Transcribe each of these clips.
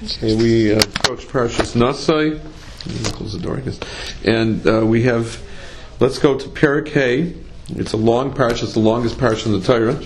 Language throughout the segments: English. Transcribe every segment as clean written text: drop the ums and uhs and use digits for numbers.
Okay, we approach Parashas Nasai. Close the door, I guess. And we have, let's go to Perek Hey. It's a long parasha. It's the longest parasha in the Torah.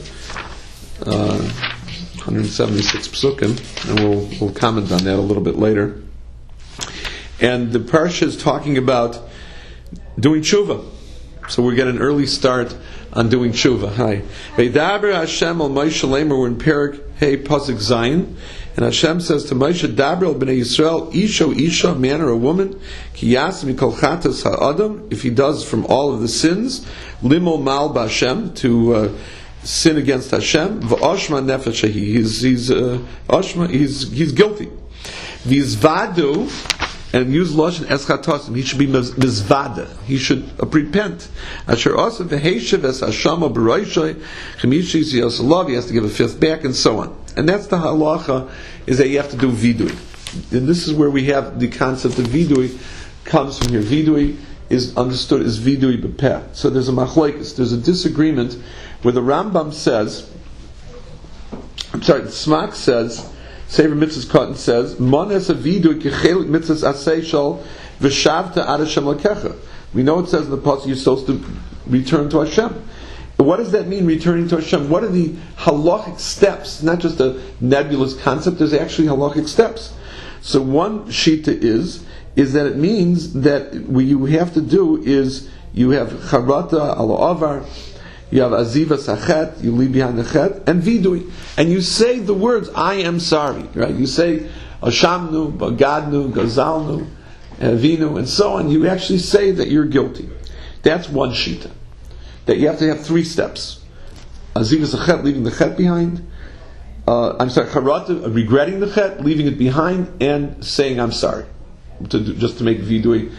176 psukim, and we'll comment on that a little bit later. And the parasha is talking about doing tshuva. So we get an early start on doing tshuva. Hi. Veidaber Hashem al Moshe Lamer. We're in Perek Hey Pasuk Zayin. And Hashem says to Moshe, Daber el bnei Yisrael, Isha, man or a woman, ki yas mikol chatas ha'adam, if he does from all of the sins, limo mal b'Hashem, to sin against Hashem, v'oshma nefesh he's guilty. V'izvadu, and use lashon eschatosim, he should be mizvada, he should repent. Asher asa v'heishav es hashama b'roishay, chemishis yosalav, he has to give a fifth back, and so on. And that's the halacha, is that you have to do vidui. And this is where we have the concept of vidui, comes from here. Vidui is understood as vidui b'peh. So there's a machlokes, there's a disagreement where the Rambam says, the Smak says, Sefer Mitzvahs Cotton says, Mon es a vidui kechelik mitzvahs asay shal v'shavta ad Hashem lakecha. We know it says in the pasuk you're supposed to return to Hashem. What does that mean, returning to Hashem? What are the halachic steps? Not just a nebulous concept, there's actually halachic steps. So one shita is that it means that what you have to do is, you have charata ala avar, you have aziva sachet, you leave behind the chet, and vidui. And you say the words, I am sorry, right? You say, ashamnu, bagadnu, gazalnu, vinu, and so on. You actually say that you're guilty. That's one shita. That you have to have three steps. Aziva sachet, leaving the chet behind. Charata, regretting the chet, leaving it behind, and saying I'm sorry. Just to make vidui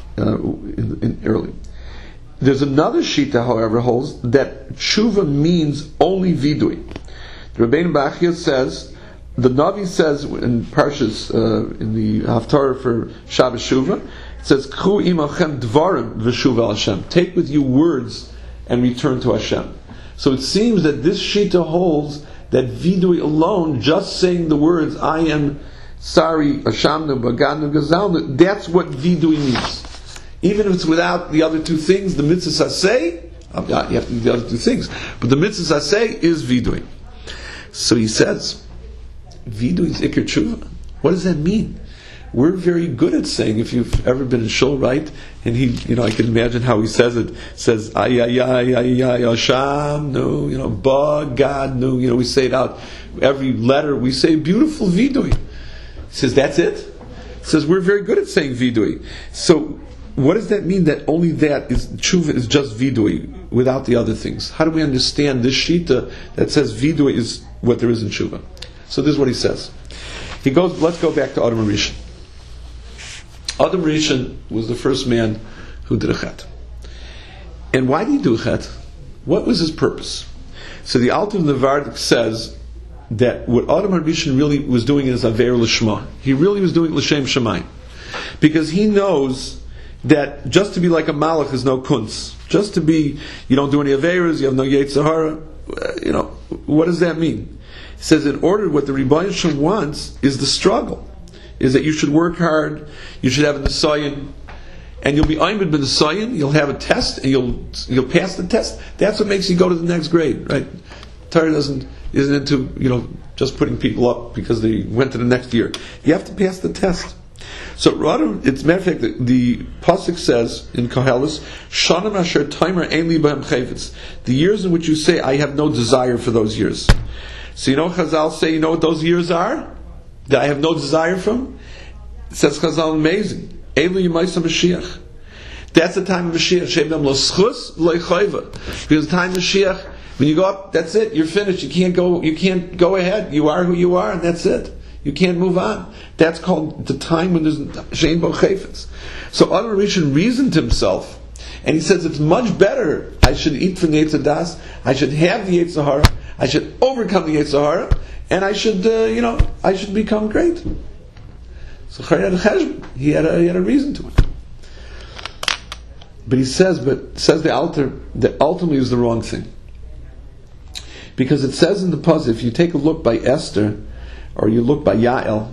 in early. There's another shita, however, holds that tshuva means only vidui. The Rabbeinu Bachya says, the Navi says in Parshas, in the Haftarah for Shabbos Shuvah, it says, K'chu imachem dvarim v'shuva al Hashem. Take with you words and return to Hashem. So it seems that this shita holds that vidui alone, just saying the words, I am sorry, ashamnu, bagadnu, gazalnu, that's what vidui means. Even if it's without the other two things, the mitzvah saseh, you have to do the other two things, but the mitzvah saseh is vidui. So he says, vidui is ikar tshuva. What does that mean? We're very good at saying, if you've ever been in shul, right? And he, I can imagine how he says it. Says, ay, ay, ay, ay, ay, Hashem, no, ba, God, no. We say it out. Every letter, we say beautiful vidui. He says, that's it? He says, we're very good at saying vidui. So, what does that mean that only that is, tshuva is just vidui, without the other things? How do we understand this shita that says vidui is what there is in tshuva? So this is what he says. He goes, let's go back to Adam Rishon. Adam Rishon was the first man who did a chet. And why did he do a chet? What was his purpose? So the Alter Nevardik says that what Adam Rishon really was doing is Aver Lishma. He really was doing L'Shem Shemayim. Because he knows that just to be like a malach is no kunz. Just to be, you don't do any Averas, you have no Yetzer Hara. What does that mean? He says in order, what the Rebbeinu Shem wants is the struggle. Is that you should work hard, you should have a nisayon, and you'll be aimed bin nisayon, you'll have a test, and you'll pass the test. That's what makes you go to the next grade, right? Torah isn't into, just putting people up because they went to the next year. You have to pass the test. So, it's a matter of fact, the pasuk says in Koheles, Shanam asher timer ein li b'hem chayvetz. The years in which you say, I have no desire for those years. So Chazal say, you know what those years are? That I have no desire from? It says Chazal, amazing. Eilu Yemaisa Mashiach. That's the time of Mashiach. Shebem lo schus lo chayva. Because the time of Mashiach, when you go up, that's it. You're finished. You can't go ahead. You are who you are, and that's it. You can't move on. That's called the time when there's shein bo chayfetz. So Adam Rishon reasoned to himself, and he says it's much better. I should eat from the Yetzer Das. I should have the Yetzer Hara. I should overcome the Yetzer Hara. And I should, I should become great. So he had a reason to it. But says the Alter, that ultimately is the wrong thing. Because it says in the pasuk, if you take a look by Esther, or you look by Yael,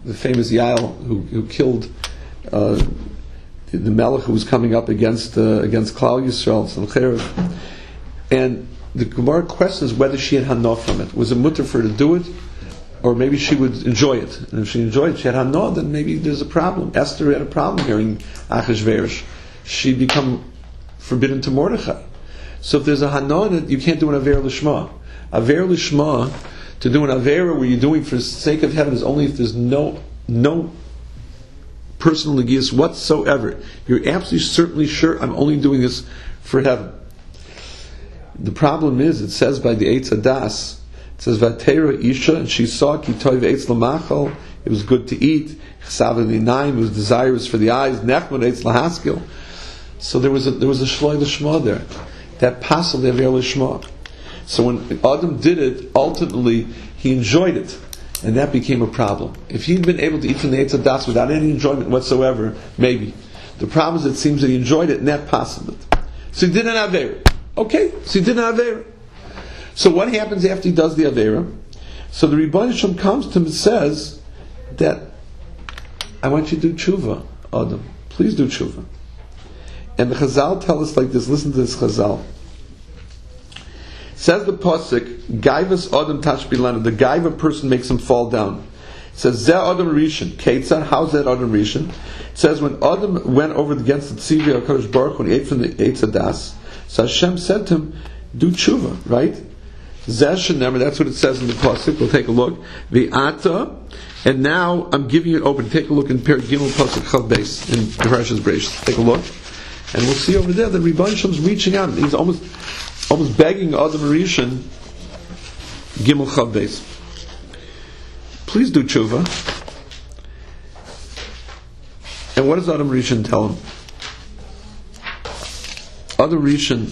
the famous Yael who killed the Melech who was coming up against Klal Yisrael, and the Gemara questions whether she had hana from it. Was it mutter for her to do it, or maybe she would enjoy it? And if she enjoyed it, she had hana, then maybe there's a problem. Esther had a problem hearing Achashverosh. She'd become forbidden to Mordechai. So if there's a hana in it, you can't do an aver lishma. Aver lishma, to do an aver where you're doing for the sake of heaven, is only if there's no personal negias whatsoever. You're absolutely certainly sure I'm only doing this for heaven. The problem is, it says by the Eitz Hadas, it says Vatera Isha, and she saw ki toiv eitz lamachal, it was good to eat. Chsav l'inaim, it was desirous for the eyes. Nechmod eitz lahaskil. So there was a shloi l'shma there, that possibly aver l'shma. So when Adam did it, ultimately he enjoyed it, and that became a problem. If he'd been able to eat from the Eitz Hadas without any enjoyment whatsoever, maybe. The problem is, it seems that he enjoyed it, and that possible. So he did an aver. Okay, so he did an Avera. So what happens after he does the Avera? So the Rebbeinu Shalom comes to him and says that, I want you to do tshuva, Adam. Please do tshuva. And the Chazal tell us like this. Listen to this Chazal. Says the Pasuk, Gaivas Adam Tashbilana. The Gaiva person makes him fall down. It says, Zeh Adam Rishon. Ketzah, how's that Adam Rishon? It says, when Adam went over against the Tzivri HaKadosh Baruch when he ate from the Eitz Hadas, so Hashem said to him, do tshuva, right? Zeh, that's what it says in the Pasuk. We'll take a look. V'ata, and now I'm giving you it open. Take a look in Perek Gimel Pasuk Chav Beis in Parashas Bereishis. Take a look, and we'll see over there that Rebbeinu Shalom's reaching out. He's almost begging Adam Rishon, Gimel Chav Beis, please do tshuva. And what does Adam Rishon tell him? Adam Rishon,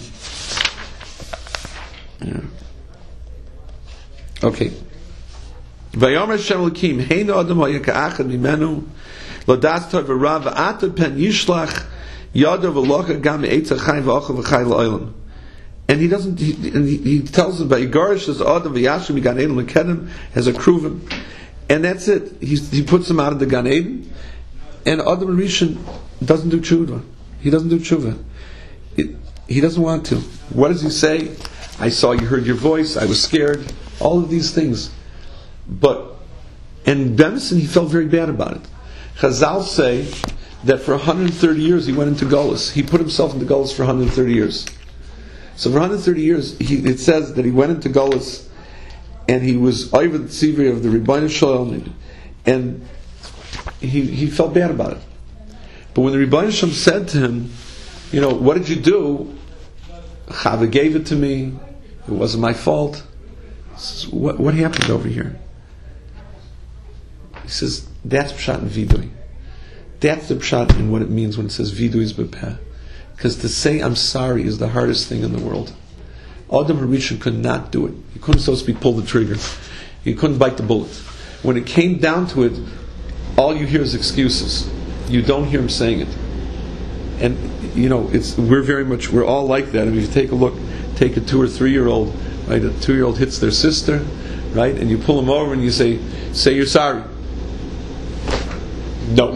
okay. Vayomer Hashem Elokim, Heinu Adam ha'yaka'achad mimenu, Lodas tov v'rav v'ata pen yishlach yadav v'locha gam me'etz ha'chayim v'ochel v'chay la'olam. And he tells him, Vayigarish as Adam v'yashim Gan Eden l'kedem has a kruvim, and that's it. He puts him out of the Gan Eden, and Adam Rishon doesn't do tshuva. He doesn't do tshuva. He doesn't want to. What does he say? I saw you, heard your voice, I was scared. All of these things. And Benson, he felt very bad about it. Chazal say that for 130 years he went into Golus. He put himself into Golus for 130 years. So for 130 years, it says that he went into Golus and he was over the tzivri of the Rebbeinu Shalom, and he felt bad about it. But when the Rebbeinu Shalom said to him, what did you do? Chava gave it to me. It wasn't my fault. Says, what happened over here? He says, that's pshat in vidui. That's the pshat in what it means when it says vidui is bepeh. Because to say I'm sorry is the hardest thing in the world. Adam HaRishon could not do it. He couldn't, so to speak, pull the trigger. He couldn't bite the bullet. When it came down to it, all you hear is excuses. You don't hear him saying it. And we're all like that. I mean, if you take a look, take a 2 or 3 year old, right? A 2-year-old hits their sister, right? And you pull them over and you say you're sorry. No.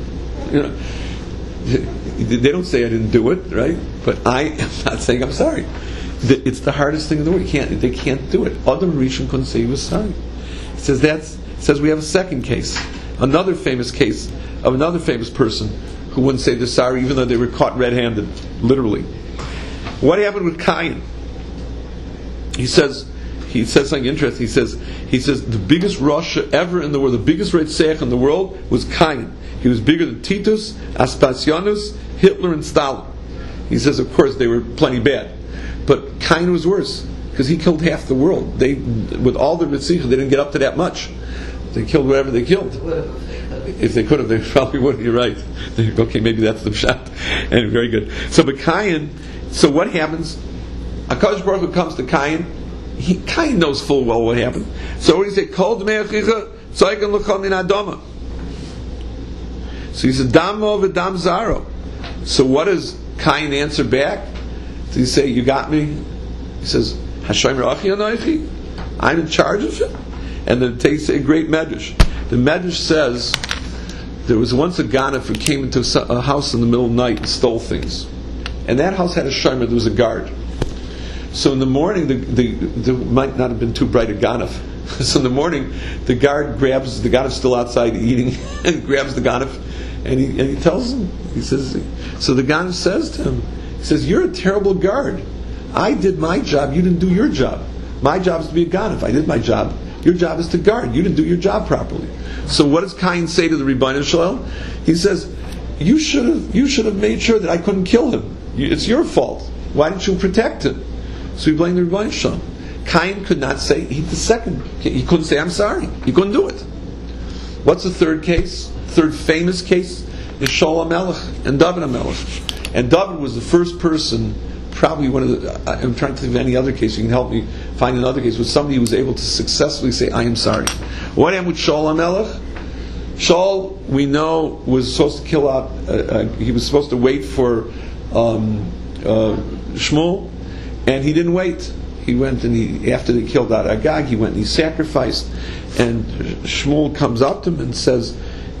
They don't say I didn't do it, right? But I am not saying I'm sorry. It's the hardest thing in the world. They can't do it. Adam Rishon couldn't say he was sorry. It says we have a second case, another famous case of another famous person who wouldn't say they're sorry even though they were caught red-handed, literally. What happened with Cain? He says something interesting. He says the biggest Rasha ever in the world, the biggest Reitzach in the world was Cain. He was bigger than Titus, Aspasianus, Hitler, and Stalin. He says, of course, they were plenty bad, but Cain was worse because he killed half the world. With all the Ritzicha, they didn't get up to that much. They killed whatever they killed. If they could have, they probably would. You're right. Okay, maybe that's the shot. And very good. So, but Cain. So what happens? HaKadosh Baruch Hu comes to Cain. Cain knows full well what happened. So what do he say? Kol d'mei achicha tzaiken l'chol min adama. So he says, Damo v'dam zaro. So what does Cain answer back? Does he say, you got me? He says, Hashem ra'achi anoichi. I'm in charge of it. And then they say a great medrash. The Medrash says there was once a ganef who came into a house in the middle of the night and stole things, and that house had a shomer. There was a guard. So in the morning, there might not have been too bright a ganef. So in the morning, the guard grabs the ganef still outside eating, and grabs the ganef, and he tells him. He says, so the ganef says to him, he says, "You're a terrible guard. I did my job. You didn't do your job. My job is to be a ganef. I did my job. Your job is to guard. You didn't do your job properly." So what does Cain say to the Rebbeinu Shalom? He says, "You should have made sure that I couldn't kill him. It's your fault. Why didn't you protect him?" So he blamed the Rebbeinu Shalom. Cain could not say he couldn't say I'm sorry. He couldn't do it. What's the third case? Third famous case is Shaul HaMelech and David HaMelech. And David was the first person. Probably one of the. I'm trying to think of any other case. You can help me find another case where somebody was able to successfully say, "I am sorry." What happened with Shaul HaMelech? Shaul, we know, was supposed to kill out. He was supposed to wait for Shmuel, and he didn't wait. He went and after they killed out Agag, he went and he sacrificed. And Shmuel comes up to him and says,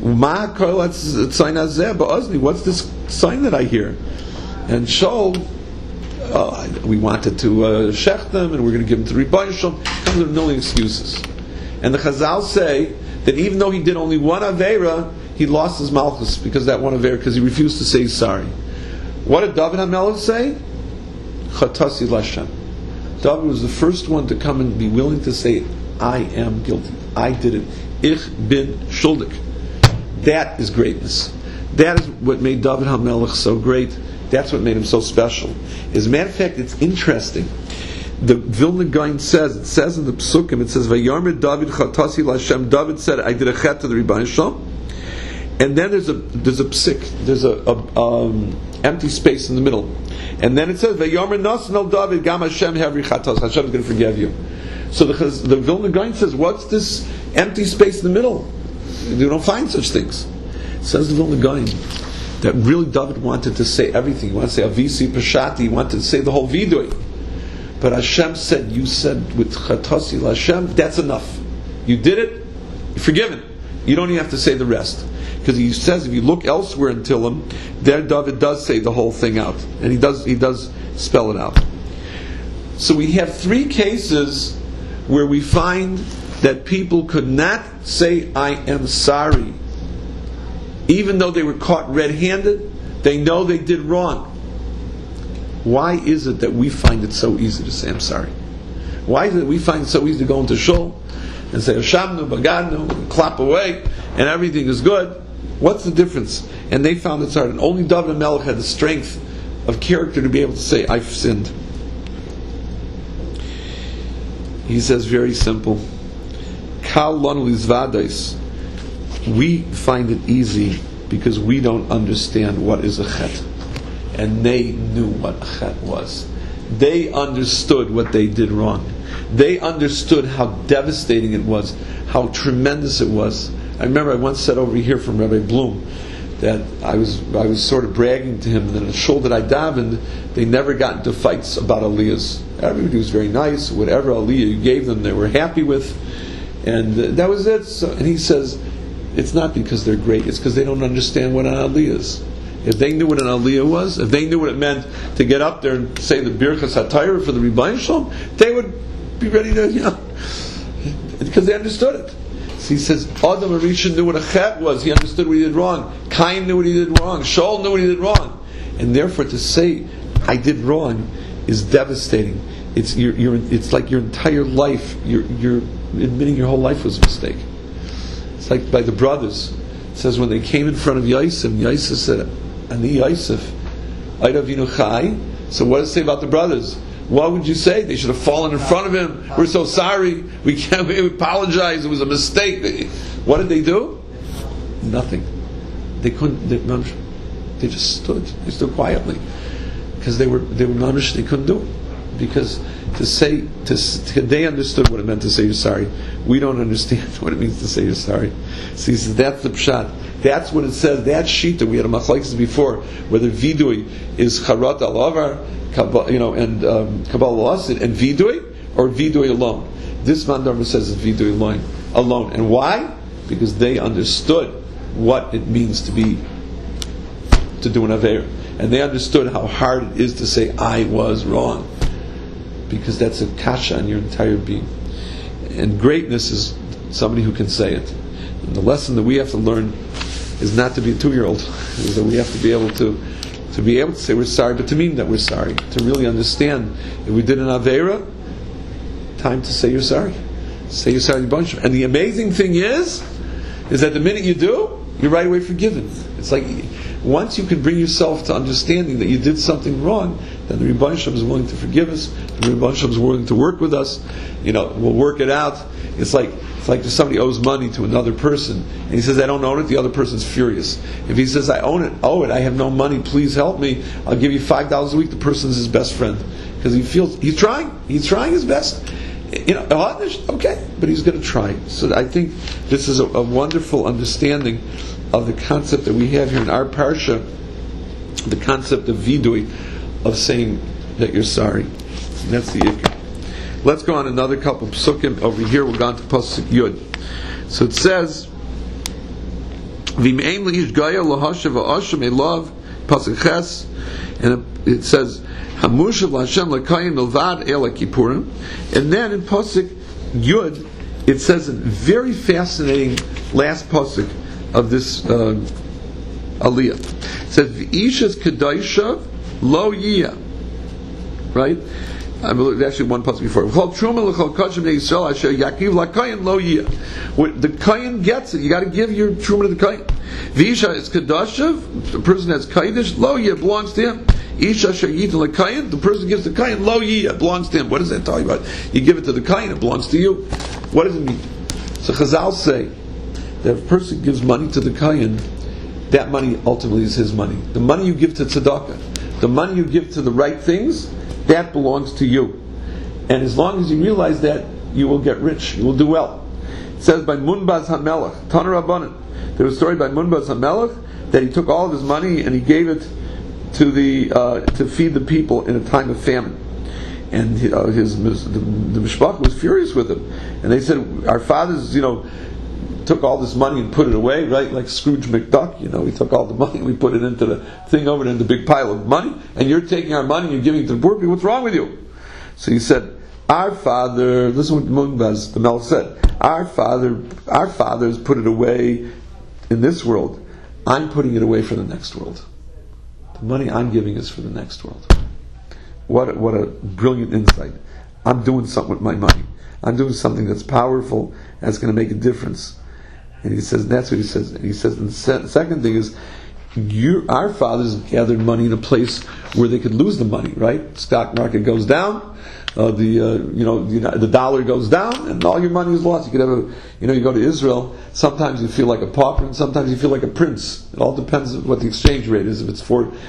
"What's this sign that I hear?" And Shaul. We wanted to shech them, and we're going to give them to Rebbeinu Shalom. Comes with a million excuses. And the Chazal say that even though he did only one Aveira, he lost his Malchus because of that one Aveira, because he refused to say he's sorry. What did David HaMelech say? Chatasi Lashem. David was the first one to come and be willing to say, "I am guilty. I did it. Ich bin schuldig." That is greatness. That is what made David HaMelech so great. That's what made him so special. As a matter of fact, it's interesting. The Vilna Gaon says in the Psukim, it says, "Vayomer David chatasi l'Hashem." David said, "I did a chet to the Rebbeinu Shalom." And then there's a psik, there's a empty space in the middle, and then it says, "Vayomer Nasan al David gam Hashem havri chatas." Hashem is going to forgive you. So the Vilna Gaon says, "What's this empty space in the middle? You don't find such things." Says the Vilna Gaon that really David wanted to say everything. He wanted to say Avisi Pashati. He wanted to say the whole vidui. But Hashem said, "You said with Chatasi Hashem, that's enough. You did it. You're forgiven. You don't even have to say the rest." Because he says, if you look elsewhere in Tehillim, there David does say the whole thing out, and he does spell it out. So we have three cases where we find that people could not say, "I am sorry." Even though they were caught red-handed, they know they did wrong. Why is it that we find it so easy to say, "I'm sorry"? Why is it that we find it so easy to go into shul and say, "Hashamnu, Bagadnu," and clap away, and everything is good? What's the difference? And they found it hard. And only David HaMelech had the strength of character to be able to say, "I've sinned." He says, very simple. Kal lanu lizvadais. We find it easy because we don't understand what is a chet. And they knew what a chet was. They understood what they did wrong. They understood how devastating it was, how tremendous it was. I remember I once said over here from Rabbi Bloom that I was sort of bragging to him that in the shul that I davened, they never got into fights about aliyahs. Everybody was very nice. Whatever aliyah you gave them, they were happy with. And that was it. So, and he says, it's not because they're great, it's because they don't understand what an aliyah is. If they knew what an aliyah was, if they knew what it meant to get up there and say the Birchas HaTorah for the Rebbeinu Shalom, they would be ready to, because they understood it. So he says, Adam HaRishon knew what a chet was, he understood what he did wrong. Cain knew what he did wrong. Shaul knew what he did wrong. And therefore to say, I did wrong, is devastating. It's like your entire life, you're admitting your whole life was a mistake. It's like by the brothers. It says when they came in front of Yosef, Yosef said, Ani Yosef, Ayda Avinu Chai. So what does it say about the brothers? What would you say? They should have fallen in front of him. We're so sorry. We apologize. It was a mistake. What did they do? Nothing. They couldn't. They just stood. They stood quietly because they were mamish. They couldn't do it because they understood what it meant to say you're sorry. We don't understand what it means to say you're sorry. So he says that's the pshat. That's what it says. That shita we had a machlokes before, whether vidui is charat al avar, and kabbalah asid and vidui or vidui alone. This Mandarma says it's vidui alone. And why? because they understood what it means to do an Aveira. And they understood how hard it is to say, I was wrong. Because that's a kasha on your entire being. And greatness is somebody who can say it. And the lesson that we have to learn is not to be a 2-year-old. Is that we have to be able to say we're sorry, but to mean that we're sorry. To really understand, if we did an Aveira, time to say you're sorry. Say you're sorry to bunch. And the amazing thing is that the minute you do, you're right away forgiven. It's like, once you can bring yourself to understanding that you did something wrong, then the Rebbeinu Shalom is willing to forgive us. The Rebbeinu Shalom is willing to work with us. We'll work it out. It's like if somebody owes money to another person, and he says, I don't own it, the other person's furious. If he says, I owe it, I have no money, please help me, I'll give you $5 a week, the person's his best friend. Because he feels, he's trying his best. Okay, but he's going to try. So I think this is a wonderful understanding of the concept that we have here in our parsha, the concept of vidui, of saying that you're sorry. And that's the ikar. Let's go on another couple of psukim over here. We'll go on to pasuk Yud. So it says, "V'me'ein leish gaya lahashav ha'asham elav," pasuk Ches, and it says, "Hamushav l'Hashem l'kayim milvad ela kippurim," and then in pasuk Yud it says a very fascinating last pasuk of this aliyah. It says, "V'ishas kedaisha lo yiyah," right? I believe actually one pasuk before. The kayin gets it. You got to give your truma to the kayin. V'isha is kedashav. The person that's kaidish lo yiyah belongs to him. Isha shayit l'kayin. The person gives the kayin lo yiyah belongs to him. What does that tell you about? You give it to the kayin, it belongs to you. What does it mean? So Chazal say that if a person gives money to the kayin, that money ultimately is his money. The money you give to tzedakah, the money you give to the right things, that belongs to you. And as long as you realize that, you will get rich, you will do well. It says by Munbaz HaMelech, Taner Rabbanan, there was a story by Munbaz HaMelech that he took all of his money and he gave it to to feed the people in a time of famine. And the mishpach was furious with him. And they said, our fathers, took all this money and put it away, right? Like Scrooge McDuck, we took all the money, we put it into the thing over there in the big pile of money, and you're taking our money and you're giving it to the poor people. What's wrong with you? So he said, our father, listen what Munbaz, the Melech said, our fathers put it away in this world. I'm putting it away for the next world. The money I'm giving is for the next world. What a brilliant insight. I'm doing something with my money. I'm doing something that's powerful, that's going to make a difference. And he says, that's what he says. And he says, and the second thing is, our fathers gathered money in a place where they could lose the money, right? Stock market goes down, the dollar goes down, and all your money is lost. You could have you go to Israel, sometimes you feel like a pauper, and sometimes you feel like a prince. It all depends on what the exchange rate is. If it's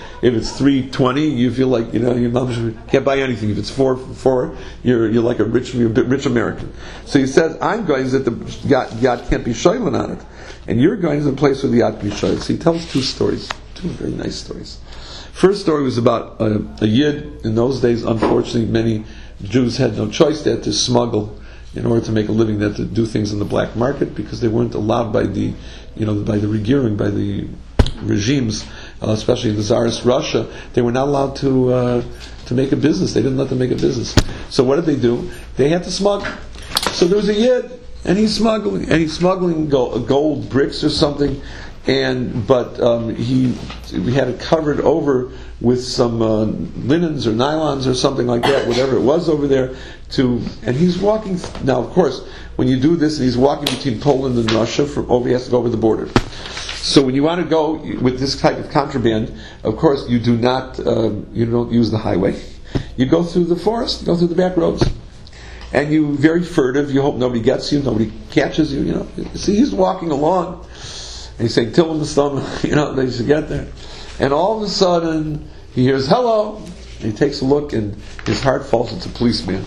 3.20, you feel like your mom can't buy anything. If it's 4, you're like a rich American. So he says, I'm going that the Yad can't be shaylan on it, and you're going to the place where the Yad can be shaylan. So he tells two very nice stories. First story was about a Yid. In those days, unfortunately, many Jews had no choice. They had to smuggle in order to make a living. They had to do things in the black market because they weren't allowed by the regiering, by the regimes, especially in the Tsarist Russia. They were not allowed to make a business. They didn't let them make a business. So what did they do? They had to smuggle. So there was a Yid, and he's smuggling gold bricks or something. But he had it covered over with some linens or nylons or something like that, whatever it was over there. And he's walking. Now, of course, when you do this, and he's walking between Poland and Russia, he has to go over the border. So when you want to go with this type of contraband, of course, you do not. You don't use the highway. You go through the forest. You go through the back roads. And you very furtive. You hope nobody gets you. Nobody catches you. See, he's walking along. And he's saying, "Till the stomach," they should get there. And all of a sudden, he hears, "Hello!" And he takes a look, and his heart falls into policeman.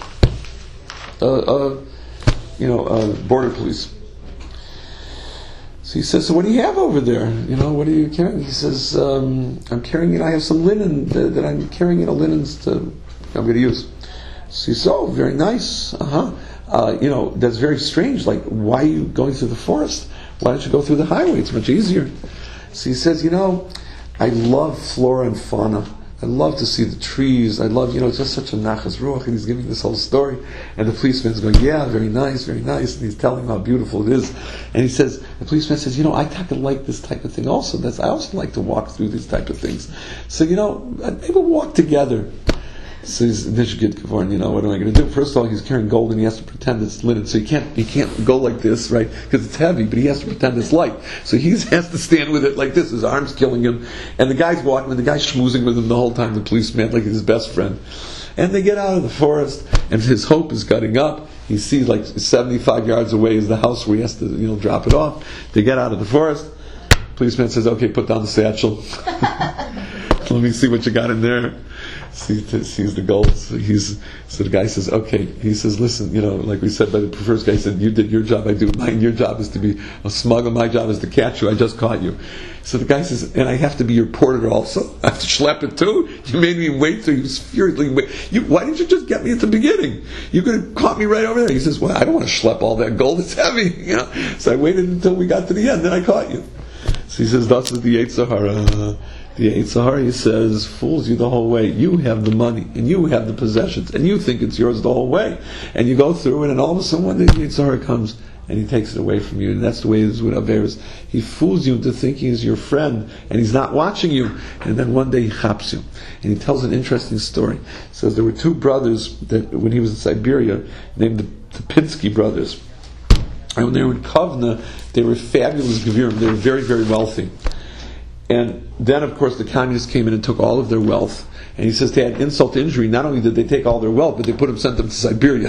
Border police. So he says, "So what do you have over there? What are you carrying?" He says, "I'm carrying it. I have some linen that I'm carrying. Linens I'm going to use." So he says, "Oh, very nice. That's very strange. Like, why are you going through the forest? Why don't you go through the highway? It's much easier. So he says, I love flora and fauna. I love to see the trees. I love, it's just such a nachas ruach. And he's giving this whole story. And the policeman's going, yeah, very nice, very nice. And he's telling him how beautiful it is. And the policeman says, I kind of like this type of thing also. I also like to walk through these type of things. So, maybe we'll walk together. So he's Nishgid Kavorn, what am I going to do? First of all, he's carrying gold and he has to pretend it's linen. So he can't go like this, right? Because it's heavy, but he has to pretend it's light. So he has to stand with it like this. His arm's killing him. And the guy's walking with the guy's schmoozing with him the whole time, the policeman, like his best friend. And they get out of the forest, and his hope is gutting up. He sees 75 yards away is the house where he has to, drop it off. They get out of the forest. Policeman says, okay, put down the satchel. Let me see what you got in there. Sees the gold. So the guy says, okay. He says, listen, like we said by the first guy, he said, you did your job, I do mine. Your job is to be a smuggler. My job is to catch you. I just caught you. So the guy says, and I have to be your porter also. I have to schlep it too. You made me wait till you furiously wait. Why didn't you just get me at the beginning? You could have caught me right over there. He says, well, I don't want to schlep all that gold. It's heavy. So I waited until we got to the end. Then I caught you. So he says, that's the Yetzer Hara. The Yetzer Hara, he says, fools you the whole way. You have the money, and you have the possessions, and you think it's yours the whole way. And you go through it, and all of a sudden one day the Yetzer Hara comes, and he takes it away from you. And that's the way it is with Averis. He fools you into thinking he's your friend, and he's not watching you. And then one day he chaps you. And he tells an interesting story. He says there were two brothers that, when he was in Siberia, named the Pinsky brothers. And when they were in Kovna, they were fabulous gevirim. They were very, very wealthy. And then, of course, the communists came in and took all of their wealth. And he says they had insult to injury. Not only did they take all their wealth, but they sent them to Siberia.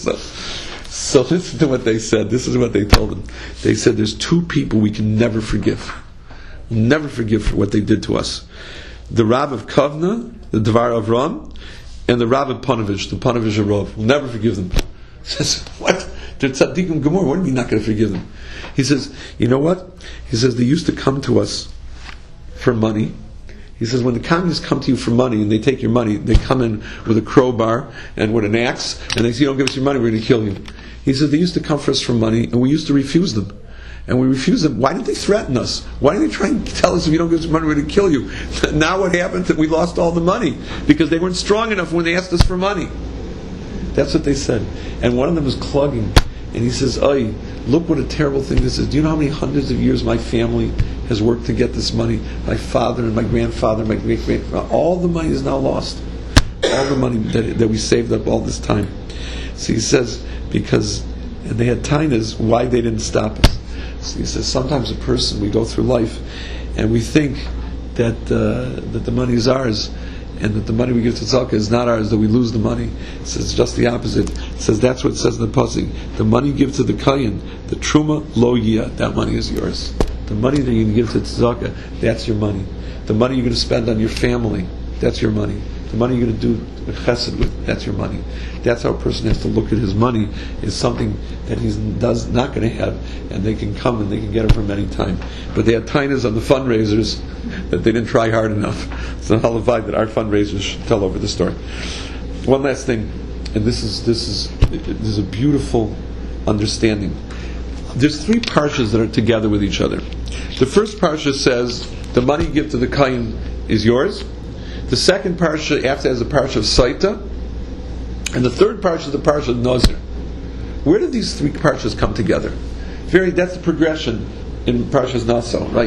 So listen to what they said. This is what they told them. They said, there's two people we can never forgive. We'll never forgive for what they did to us. The Rav of Kovna, the Dvar of Ram, and the Rav of Panovich, the Panovich of Rov. We'll never forgive them. He says, what? They're tzaddikim gemor. What are we not going to forgive them? He says, you know what? He says, they used to come to us for money. He says, when the communists come to you for money and they take your money, they come in with a crowbar and with an axe, and they say, you don't give us your money, we're going to kill you. He says, they used to come for us for money, and we used to refuse them. And we refused them. Why did they threaten us? Why did they try and tell us, if you don't give us your money, we're going to kill you? Now what happened? That we lost all the money, because they weren't strong enough when they asked us for money. That's what they said. And one of them was clugging. And he says, "Oy, look what a terrible thing this is. Do you know how many hundreds of years my family has worked to get this money? My father and my grandfather, my great-grandfather. All the money is now lost. All the money that we saved up all this time." So he says, and they had tainas, why they didn't stop us. So he says, sometimes a person, we go through life, and we think that the money is ours, and that the money we give to tzedakah is not ours, that we lose the money. It says just the opposite. It says that's what it says in the pasuk. The money you give to the kayin, the truma lo yiyah, that money is yours. The money that you give to tzedakah, that's your money. The money you're going to spend on your family, that's your money. The money you're going to do chesed with, that's your money. That's how a person has to look at his money, is something that he's not going to have, and they can come and they can get it from any time. But they had tainas on the fundraisers that they didn't try hard enough. So halavai that our fundraisers should tell over the story. One last thing, and this is a beautiful understanding. There's three parshas that are together with each other. The first parsha says the money you give to the kayin is yours. The second parsha after is the parsha of Saita, and the third parsha is the parsha of Nazir. Where did these three parshas come together? That's the progression in parshas Naso, right?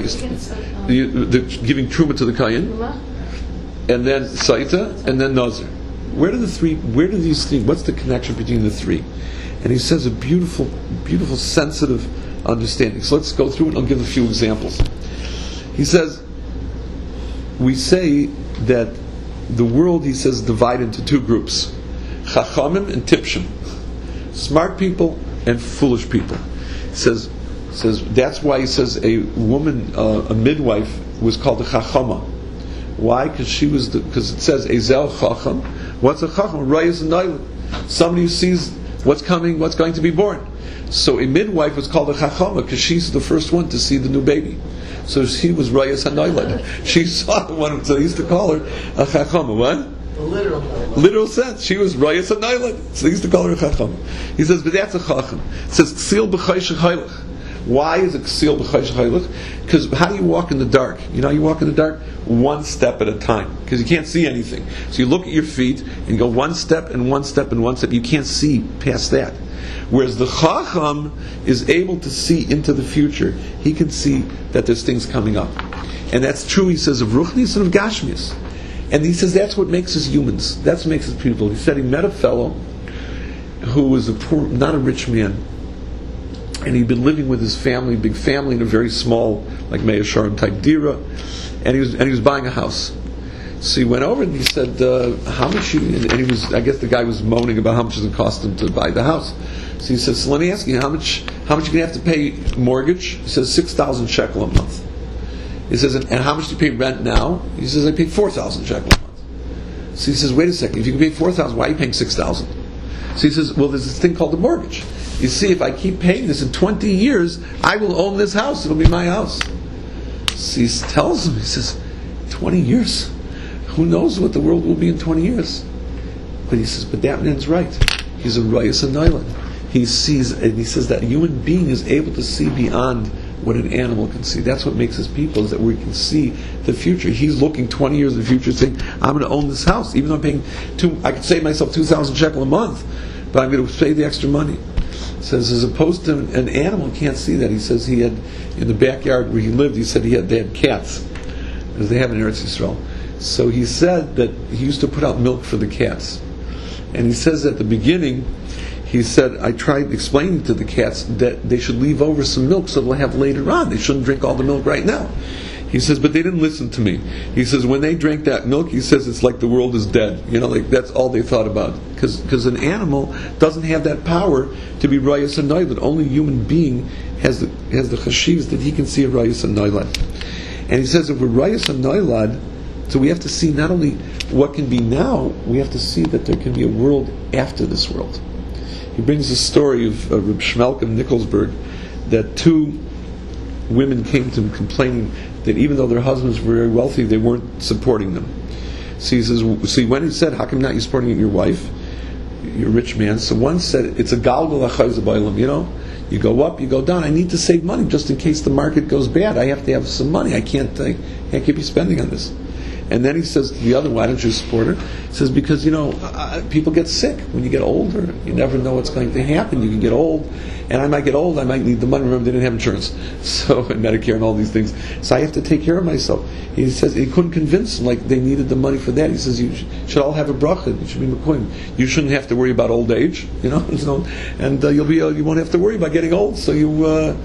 The giving truma to the kayin, and then Saita, and then Nazir. Where do these three? What's the connection between the three? And he says a beautiful, beautiful, sensitive understanding. So let's go through it. I'll give a few examples. He says, we say that the world, he says, divided into two groups: chachamim and tipshim, smart people and foolish people. He says that's why he says a woman, a midwife, was called a chachama. Why? Because it says ezel chacham. What's a chacham? Rayas and nailan. Somebody who sees what's coming, what's going to be born. So a midwife was called a chachama because she's the first one to see the new baby. So she was Rayas HaNoilad. She saw the one, so they used to call her a Chachama. What? The literal sense. She was Rayas HaNoilad. So they used to call her a Chachama. He says, but that's a Chacham. It says, Ksil B'chai Shechaylich. Why is it ksil b'chayshach hayluch? Because how do you walk in the dark? You know how you walk in the dark? One step at a time. Because you can't see anything. So you look at your feet and go one step and one step and one step. You can't see past that. Whereas the Chacham is able to see into the future. He can see that there's things coming up. And that's true, he says, of Ruchnis and of Gashmias. And he says that's what makes us humans. That's what makes us people. He said he met a fellow who was a poor, not a rich man. And he'd been living with his family, big family, in a very small, like Meah Shearim type dira. And he was buying a house. So he went over and he said, how much and he was, I guess the guy was moaning about how much it cost him to buy the house. So he says, so let me ask you, how much you going to have to pay mortgage? He says, 6,000 shekel a month. He says, and how much do you pay rent now? He says, I pay 4,000 shekel a month. So he says, wait a second, if you can pay 4,000, why are you paying 6,000? So he says, well, there's this thing called the mortgage. You see, if I keep paying this in 20 years, I will own this house. It'll be my house. So he tells him, he says, 20 years? Who knows what the world will be in 20 years? But he says, but that man's right. He's a Rayas Anoilan. He sees, and he says that a human being is able to see beyond what an animal can see. That's what makes us people, is that we can see the future. He's looking 20 years in the future saying, I'm going to own this house. Even though I'm paying, I could save myself 2,000 shekel a month, but I'm going to pay the extra money. He says, as opposed to an animal, can't see that. He says he had, in the backyard where he lived, he said they had cats, as they have in Eretz Yisrael. So he said that he used to put out milk for the cats. And he says at the beginning, he said, I tried explaining to the cats that they should leave over some milk so they'll have later on. They shouldn't drink all the milk right now. He says, but they didn't listen to me. He says, when they drank that milk, he says it's like the world is dead. You know, like that's all they thought about. Because an animal doesn't have that power to be Rayas and Noilad. Only a human being has the chashivas that he can see a Rayas and Noilad. And he says, if we're Rayas and Noilad, so we have to see not only what can be now, we have to see that there can be a world after this world. He brings the story of Reb Shmelk of Nikolsburg, that two women came to him complaining that even though their husbands were very wealthy, they weren't supporting them. So he says, when he said, how come not you supporting your wife? You're a rich man. So one said, it's a galgal achayz b'olam, you know? You go up, you go down. I need to save money just in case the market goes bad. I have to have some money. I can't keep you spending on this. And then he says to the other, why don't you support her? He says, because, people get sick when you get older. You never know what's going to happen. You can get old, and I might get old, I might need the money. Remember, they didn't have insurance, so, and Medicare and all these things. So I have to take care of myself. He says, he couldn't convince them, like they needed the money for that. He says, you should all have a bracha. You should be mekoyim. You shouldn't have to worry about old age, and you won't have to worry about getting old, so you...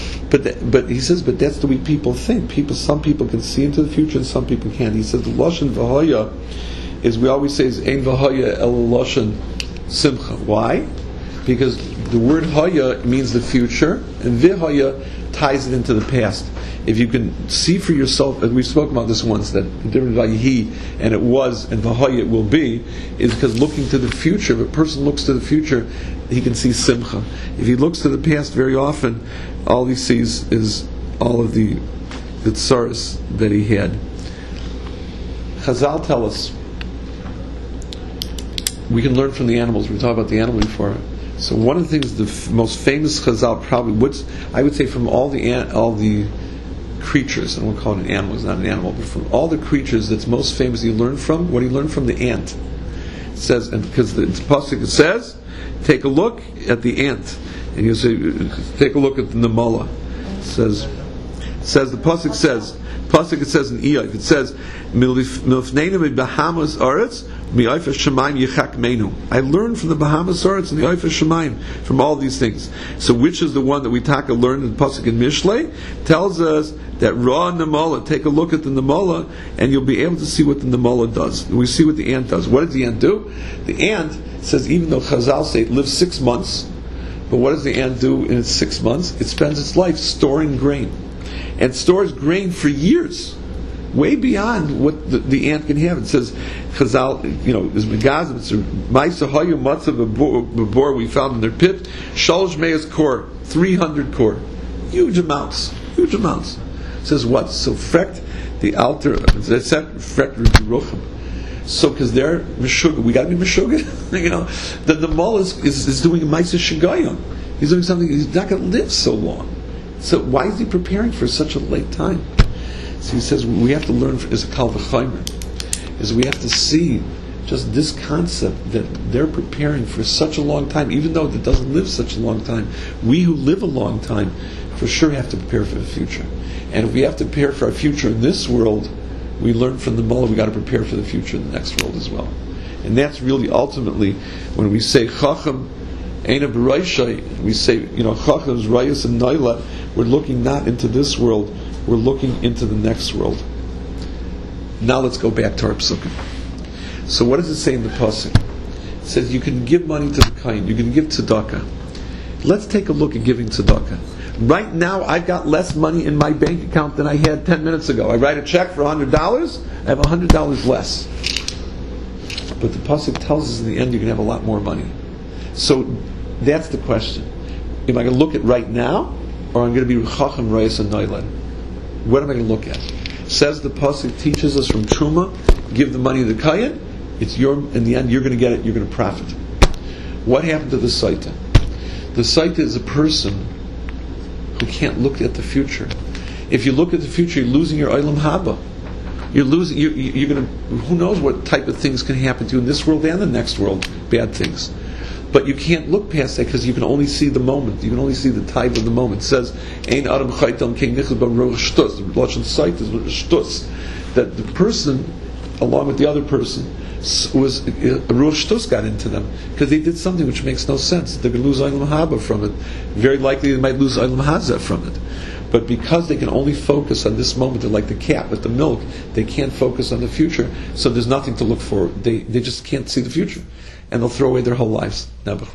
But he says, but that's the way people think. Some people can see into the future, and some people can't. He says the lashon v'hoya is, we always say, is ein v'hoya el lashon simcha. Why? Because the word hoya means the future, and v'hoya ties it into the past. If you can see for yourself, and we've spoken about this once, that the difference by he and it was and v'hoya it will be, is because looking to the future. If a person looks to the future, he can see simcha. If he looks to the past, very often all he sees is all of the tsaras that he had. Chazal tell us we can learn from the animals. We talked about the animal before. So one of the things, the most famous Chazal probably I would say from all the creatures, and we'll call it an animal, it's not an animal, but from all the creatures that's most famous, you learn from what he learned from the ant. It says, and because the pasuk says, take a look at the ant. And you say, take a look at the Namala. Says the pasuk says it says in Iyov, it says milfneinu Bahamas Aretz mi'ayfas Shemaim yichak meinu. I learned from the Bahamas Aretz and the Ayfas Shemaim, from all these things. So which is the one that we learned in the pasuk in Mishlei? Tells us that Ra Namala. Take a look at the Namala, and you'll be able to see what the Namala does. And we see what the ant does. What does the ant do? The ant says, even though Chazal say it lives 6 months. But what does the ant do in its 6 months? It spends its life storing grain. And stores grain for years. Way beyond what the ant can have. It says, Chazal, is Megazim, it's Ma'isa Hayu Matzav B'bor we found in their pit, Shalosh Me'ez Kor, 300 kor. Huge amounts. It says what? So frekt the altar, it said frekt Ruchim. So, because they're Meshuggah, we got to be Meshuggah. The Mol is doing a Maisa Shigayim. He's doing something, he's not going to live so long. So why is he preparing for such a late time? So he says we have to learn as a Kal V'Chomer, is we have to see just this concept that they're preparing for such a long time, even though it doesn't live such a long time. We who live a long time, for sure have to prepare for the future. And if we have to prepare for our future in this world, we learn from the Mullah, we got to prepare for the future in the next world as well. And that's really ultimately, when we say Chacham Eina B'Roshai, we say, Chacham's Rayas and Naila, we're looking not into this world, we're looking into the next world. Now let's go back to our psukim. So what does it say in the pasuk? It says you can give money to the kain, you can give tzedakah. Let's take a look at giving tzedakah. Right now, I've got less money in my bank account than I had 10 minutes ago. I write a check for $100, I have $100 less. But the pasuk tells us in the end you're going to have a lot more money. So that's the question. Am I going to look at right now, or am I going to be Chacham Rayas and Nailad? What am I going to look at? Says the pasuk teaches us from Truma, give the money to the Kayan, it's in the end you're going to get it, you're going to profit. What happened to the Saita? The Saita is a person who can't look at the future. If you look at the future, you're losing your Olam Haba. You're losing. You're going to. Who knows what type of things can happen to you in this world and the next world? Bad things. But you can't look past that because you can only see the moment. You can only see the type of the moment. It says, "Ein Adam Chaytam King Nichel Baruch Shtus." The Lashon Sight is Shtus. That the person, along with the other person, was Ruach Shtus got into them because they did something which makes no sense. They're going to lose Olam Haba from it. Very likely they might lose Olam Hazeh from it. But because they can only focus on this moment, they're like the cat with the milk, they can't focus on the future, so there's nothing to look for. They just can't see the future. And they'll throw away their whole lives.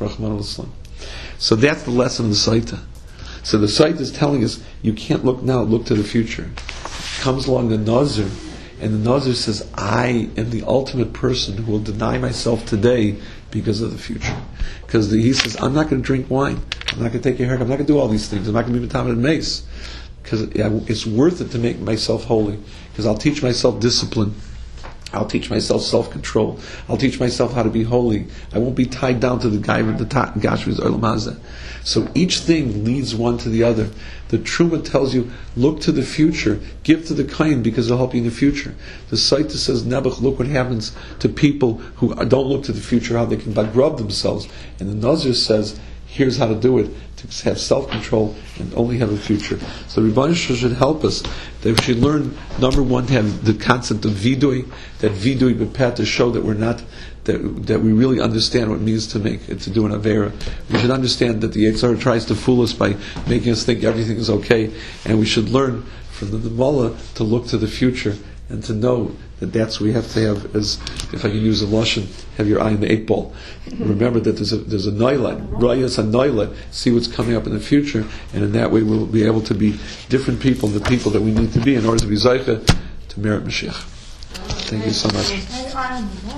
So that's the lesson of the Saita. So the Saita is telling us, you can't look now, look to the future. Comes along the Nazir, and the Nazir says, I am the ultimate person who will deny myself today because of the future. Because he says, I'm not going to drink wine. I'm not going to take your hair. I'm not going to do all these things. I'm not going to be Metamed Mace. Because it's worth it to make myself holy. Because I'll teach myself discipline. I'll teach myself self-control. I'll teach myself how to be holy. I won't be tied down to the guy with the Gashmi's Olam Hazeh. So each thing leads one to the other. The Truma tells you, look to the future. Give to the Kain because it'll help you in the future. The Saita says, Nebuch, look what happens to people who don't look to the future, how they can bagrub themselves. And the Nazir says, here's how to do it, to have self-control and only have a future. So Rebbeinu should help us that we should learn, number one, to have the concept of vidui, that vidui b'peh, to show that we're not, that we really understand what it means to do an avera. We should understand that the Yetzer Hara tries to fool us by making us think everything is okay, and we should learn from the Mullah to look to the future and to know that that's what we have to have, as if I can use a lashon, have your eye in the 8 ball. Remember that there's a nailat, rayas and nailat, see what's coming up in the future, and in that way we'll be able to be different people, the people that we need to be in order to be Zaycha to merit Mashiach. Thank you so much.